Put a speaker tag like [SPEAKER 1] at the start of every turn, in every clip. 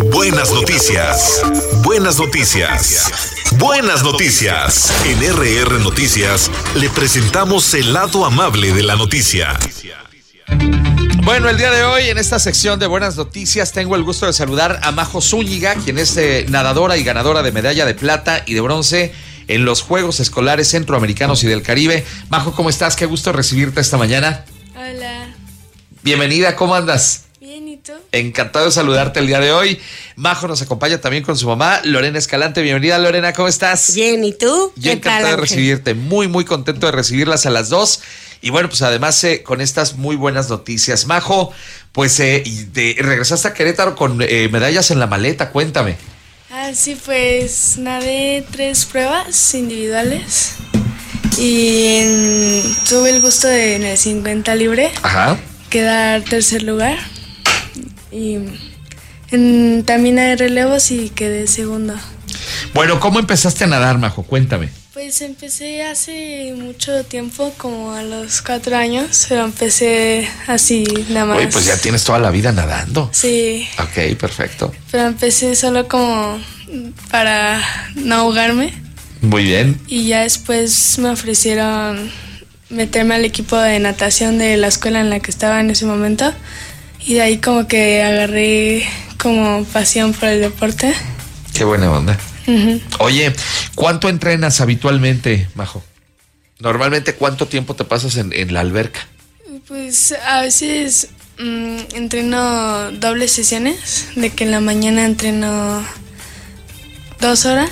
[SPEAKER 1] Buenas noticias. Buenas noticias. Buenas noticias. En RR Noticias le presentamos el lado amable de la noticia.
[SPEAKER 2] Bueno, el día de hoy en esta sección de Buenas Noticias tengo el gusto de saludar a Majo Zúñiga, quien es nadadora y ganadora de medalla de plata y de bronce en los Juegos Escolares Centroamericanos y del Caribe. Majo, ¿cómo estás? Qué gusto recibirte esta mañana.
[SPEAKER 3] Hola.
[SPEAKER 2] Bienvenida, ¿cómo andas?
[SPEAKER 3] Bien, ¿y tú?
[SPEAKER 2] Encantado de saludarte el día de hoy. Majo nos acompaña también con su mamá, Lorena Escalante. Bienvenida, Lorena, ¿cómo estás?
[SPEAKER 4] Bien, ¿y tú?
[SPEAKER 2] Yo encantado de recibirte, muy contento de recibirlas a las dos. Y bueno, pues además con estas muy buenas noticias. Majo, pues regresaste a Querétaro con medallas en la maleta, cuéntame.
[SPEAKER 3] Sí, pues nadé 3 pruebas individuales y tuve el gusto de en el 50 libre quedar tercer lugar y también hay relevos y quedé segundo.
[SPEAKER 2] Bueno, ¿cómo empezaste a nadar, Majo? Cuéntame.
[SPEAKER 3] Pues empecé hace mucho tiempo, como a los 4 años, pero empecé así nada más.
[SPEAKER 2] Oye, pues ya tienes toda la vida nadando.
[SPEAKER 3] Sí.
[SPEAKER 2] Ok, perfecto.
[SPEAKER 3] Pero empecé solo como para no ahogarme.
[SPEAKER 2] Muy bien.
[SPEAKER 3] Y ya después me ofrecieron meterme al equipo de natación de la escuela en la que estaba en ese momento. Y de ahí como que agarré como pasión por el deporte.
[SPEAKER 2] Qué buena onda.
[SPEAKER 3] Uh-huh.
[SPEAKER 2] Oye, ¿cuánto entrenas habitualmente, Majo? Normalmente, ¿cuánto tiempo te pasas en la alberca?
[SPEAKER 3] Pues a veces entreno dobles sesiones, de que en la mañana entreno 2 horas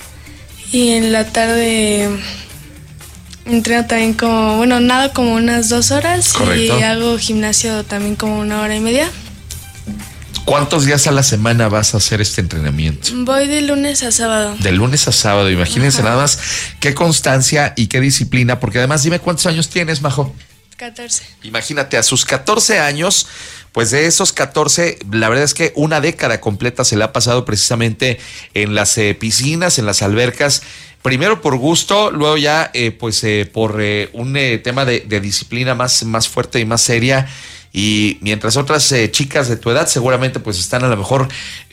[SPEAKER 3] y en la tarde entreno también nado como unas 2 horas. Correcto. Y hago gimnasio también como 1 hora y media.
[SPEAKER 2] ¿Cuántos días a la semana vas a hacer este entrenamiento?
[SPEAKER 3] Voy de lunes a sábado.
[SPEAKER 2] De lunes a sábado, imagínense nada más qué constancia y qué disciplina, porque además dime cuántos años tienes, Majo.
[SPEAKER 3] 14.
[SPEAKER 2] Imagínate, a sus 14 años, pues de esos 14, la verdad es que una década completa se le ha pasado precisamente en las piscinas, en las albercas, primero por gusto, luego ya por un tema de disciplina más fuerte y más seria. Y mientras otras chicas de tu edad seguramente pues están a lo mejor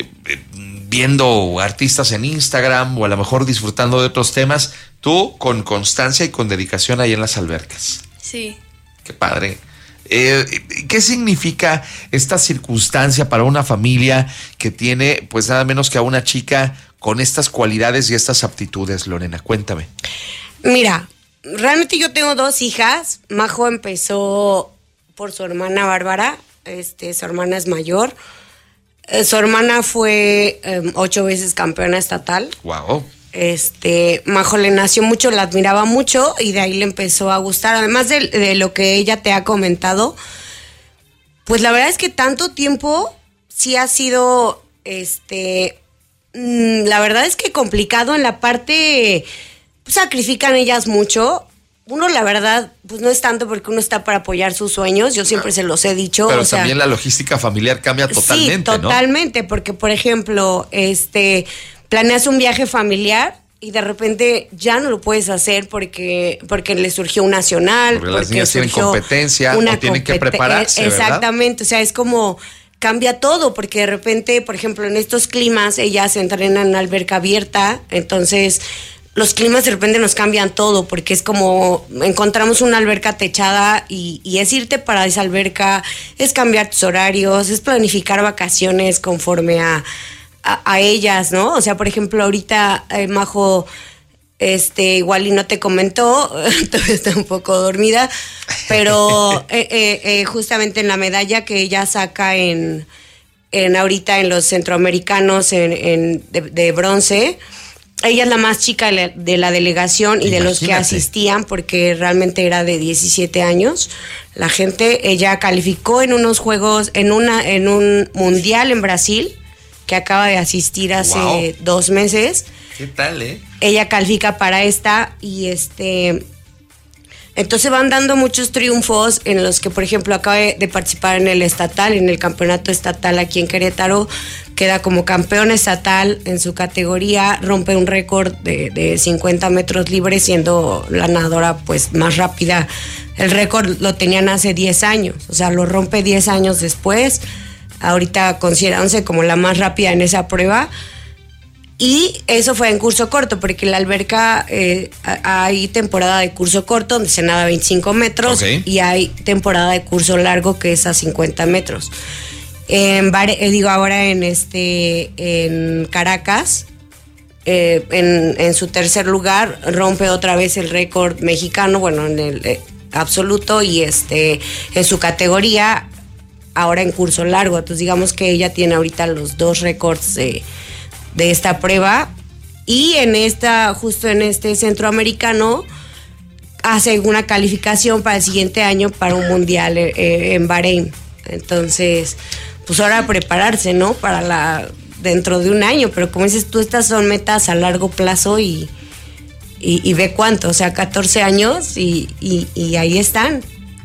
[SPEAKER 2] viendo artistas en Instagram o a lo mejor disfrutando de otros temas, tú con constancia y con dedicación ahí en las albercas.
[SPEAKER 3] Sí.
[SPEAKER 2] Qué padre. ¿Qué significa esta circunstancia para una familia que tiene pues nada menos que a una chica con estas cualidades y estas aptitudes, Lorena? Cuéntame.
[SPEAKER 4] Mira, realmente yo tengo 2 hijas. Majo empezó por su hermana Bárbara, su hermana es mayor. Su hermana fue 8 veces campeona estatal.
[SPEAKER 2] Wow.
[SPEAKER 4] Majo le nació mucho, la admiraba mucho y de ahí le empezó a gustar. Además de lo que ella te ha comentado, pues la verdad es que tanto tiempo sí ha sido, la verdad es que complicado en la parte, pues sacrifican ellas mucho. Uno, la verdad, pues no es tanto porque uno está para apoyar sus sueños, yo siempre se los he dicho.
[SPEAKER 2] Pero también la logística familiar cambia totalmente,
[SPEAKER 4] ¿no? Sí, totalmente, ¿no? Porque, por ejemplo, planeas un viaje familiar y de repente ya no lo puedes hacer porque le surgió un nacional.
[SPEAKER 2] Porque las niñas tienen competencia o tienen que prepararse,
[SPEAKER 4] exactamente, ¿verdad? O sea, es como cambia todo, porque de repente, por ejemplo, en estos climas, ellas entrenan en alberca abierta, entonces los climas de repente nos cambian todo, porque es como encontramos una alberca techada y es irte para esa alberca, es cambiar tus horarios, es planificar vacaciones conforme a ellas, ¿no? O sea, por ejemplo, ahorita Majo, igual y no te comentó, todavía está un poco dormida, pero justamente en la medalla que ella saca en ahorita en los centroamericanos de bronce, ella es la más chica de la delegación y de los que asistían, porque realmente era de 17 años. La gente, ella calificó en unos juegos, en un mundial en Brasil, que acaba de asistir hace 2 meses.
[SPEAKER 2] ¿Qué tal,
[SPEAKER 4] Ella califica para esta y entonces van dando muchos triunfos en los que, por ejemplo, acaba de participar en el estatal, en el campeonato estatal aquí en Querétaro, queda como campeón estatal en su categoría, rompe un récord de 50 metros libres, siendo la nadadora pues más rápida. El récord lo tenían hace 10 años, o sea, lo rompe 10 años después. ahorita considerándose como la más rápida en esa prueba. Y eso fue en curso corto, porque en la alberca hay temporada de curso corto donde se nada 25 metros, okay, y hay temporada de curso largo que es a 50 metros. Ahora en Caracas, en su tercer lugar, rompe otra vez el récord mexicano, bueno, en el absoluto, y en su categoría, ahora en curso largo. Entonces digamos que ella tiene ahorita los 2 récords de esta prueba, y justo en este centroamericano hace una calificación para el siguiente año para un mundial en Bahrein. Entonces, pues ahora prepararse, ¿no? Para dentro de un año, pero como dices tú, estas son metas a largo plazo y ve cuánto, o sea, 14 años y ahí están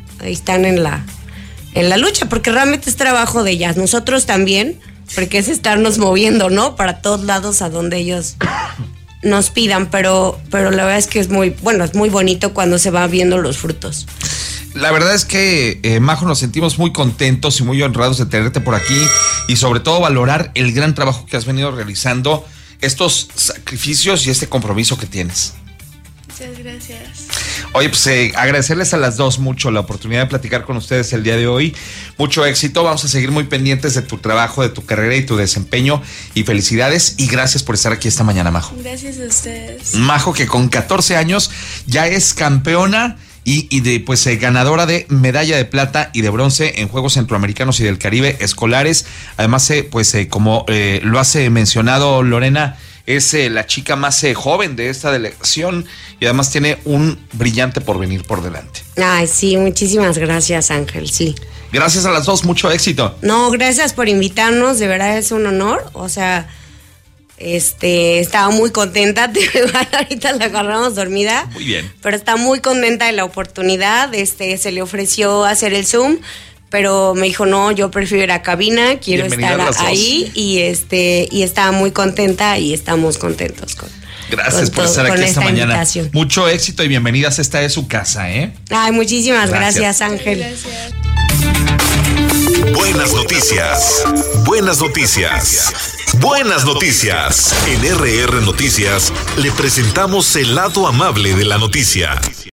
[SPEAKER 4] en la lucha, porque realmente es trabajo de ellas, nosotros también, porque es estarnos moviendo, ¿no? Para todos lados a donde ellos nos pidan, pero la verdad es que es muy bonito cuando se van viendo los frutos.
[SPEAKER 2] La verdad es que, Majo, nos sentimos muy contentos y muy honrados de tenerte por aquí, y sobre todo valorar el gran trabajo que has venido realizando, estos sacrificios y este compromiso que tienes.
[SPEAKER 3] Muchas gracias.
[SPEAKER 2] Oye, pues agradecerles a las dos mucho la oportunidad de platicar con ustedes el día de hoy. Mucho éxito, vamos a seguir muy pendientes de tu trabajo, de tu carrera y tu desempeño, y felicidades y gracias por estar aquí esta mañana, Majo.
[SPEAKER 3] Gracias a ustedes.
[SPEAKER 2] Majo, que con 14 años ya es campeona y ganadora de medalla de plata y de bronce en Juegos Centroamericanos y del Caribe escolares. Además, como lo has mencionado, Lorena, es la chica más joven de esta delegación y además tiene un brillante porvenir por delante.
[SPEAKER 4] Ay, sí, muchísimas gracias, Ángel, sí.
[SPEAKER 2] Gracias a las dos, mucho éxito.
[SPEAKER 4] No, gracias por invitarnos, de verdad es un honor, o sea, estaba muy contenta, ahorita la agarramos dormida.
[SPEAKER 2] Muy bien.
[SPEAKER 4] Pero está muy contenta de la oportunidad, se le ofreció hacer el Zoom, pero me dijo, no, yo prefiero ir a cabina, quiero estar ahí, y estaba muy contenta y estamos contentos
[SPEAKER 2] Gracias por estar aquí esta mañana. Invitación. Mucho éxito y bienvenidas, esta es su casa, ¿eh?
[SPEAKER 4] Ay, muchísimas gracias, Ángel.
[SPEAKER 3] Gracias.
[SPEAKER 1] Buenas noticias. Buenas noticias. Buenas noticias. En RR Noticias le presentamos el lado amable de la noticia.